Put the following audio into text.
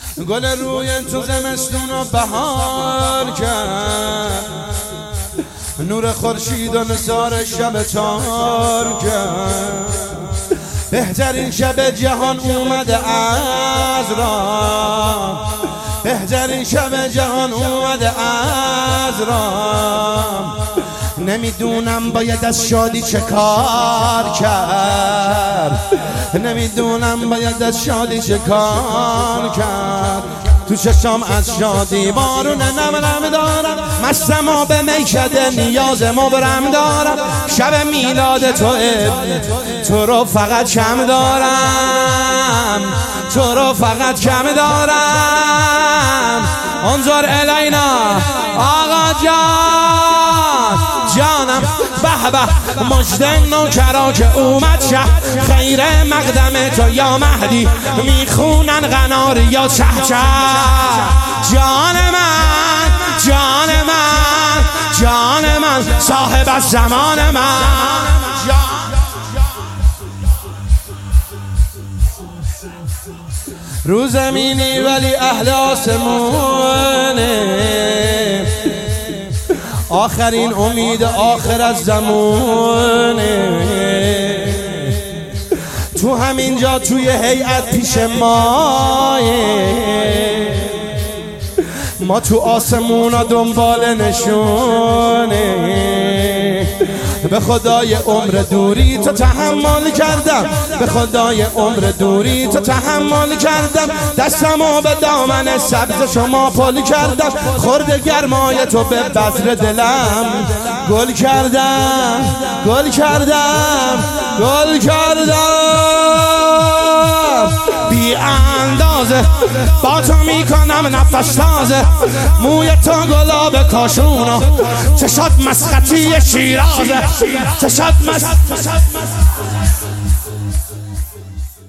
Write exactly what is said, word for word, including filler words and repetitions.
گل روی تو زمستون و بهار کرد، نور خورشید و نثار شب تار کرد. بهترین شب جهان اومده از راه، بهترین شب جهان اومده از راه. نمیدونم باید از شادی چه کار کرد، نمیدونم باید از شادی چه کار کرد. تو چشام از شادی بارون نم نم دارم، مستم و به میکده نیاز مبرم دارم. شب میلاد توه تو رو فقط کم دارم، تو رو فقط کم دارم. انظر الینا آقا جان، جانم به به مجد نوکرا که اومد شه. خیر مقدم تو یا مهدی میخونن غنار یا چه چه. جان من جان من جان من صاحب از زمان من. رو زمینی ولی اهل آسمونه، آخرین امید آخر از زمونه. تو همینجا توی هیئت پیش مایه، ما تو آسمونا دنبال نشونه. به خدای عمر دوری تو تحمل کردم، به خدای عمر دوری تو تحمل کردم. دستمو به دامن سبز شما پل کردم، خورد گرمای تو به بذر دلم گل کردم، گل کردم، گل کردم. بی اندازه با تو میکنم نفس تازه، موی تو گلاب کاشونو، چشات مسخطی شیرازه، چشات مسخطی